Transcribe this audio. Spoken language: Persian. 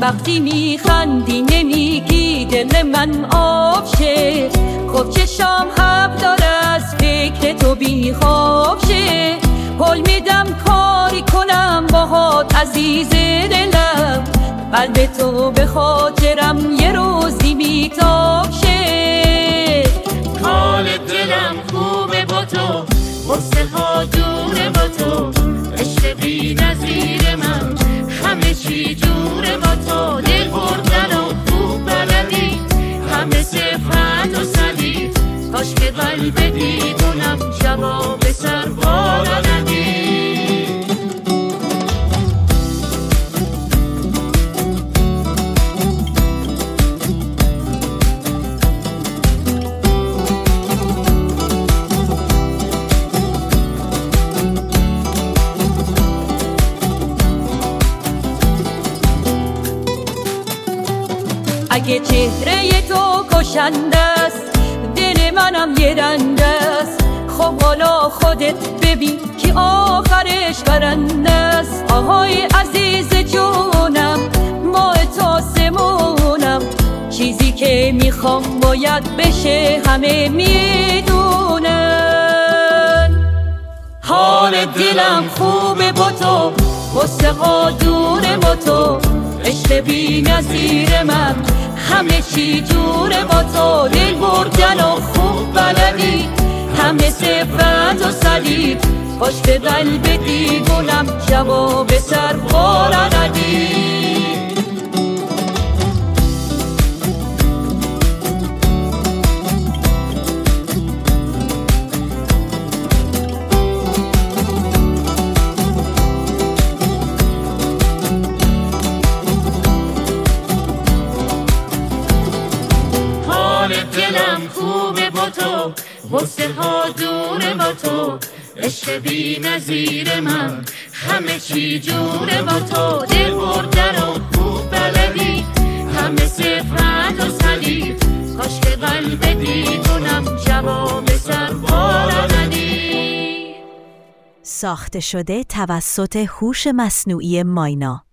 وقتی میخندی نمیگی دل من آب شه. خب چشام حق داره از فکر تو بی خواب شه. قول میدم کاری کنم باهات عزیز دلم، قلب تو به خاطرم یه روزی بیتاب شه. حال دلم خوبه با تو، غصه ها دوره با تو، عشق بی نظیر من همه چی جوره با تو. دل بردن و خوب بلدی، همه صفت و سدی، کاش که قلب دیوونم جواب سر بالا ندی. اگه چهره تو کشنده است، دل منم یه رنده است. خب حالا خودت ببین که آخرش برنده است. آهای عزیز جونم، ماه تاسمونم، چیزی که میخوام باید بشه همه میدونن. حال دلم خوبه با تو، غصه ها دوره با تو، عشق بی نظیر من همه چی جوره با تو. دل بردن و خوب بلدی، همه صفت و سدی، کاش به قلب دیوونم جواب سر بالا ندی. دلم خوبه با تو، غصه ها دوره با تو، عشق بی نظیر من همه چی جوره با تو. دل بردن و خوب بلدی، همه صفت و سدی، کاش که قلب دیوونم جواب سر بالا ندی. ساخته شده توسط هوش مصنوعی ماینا.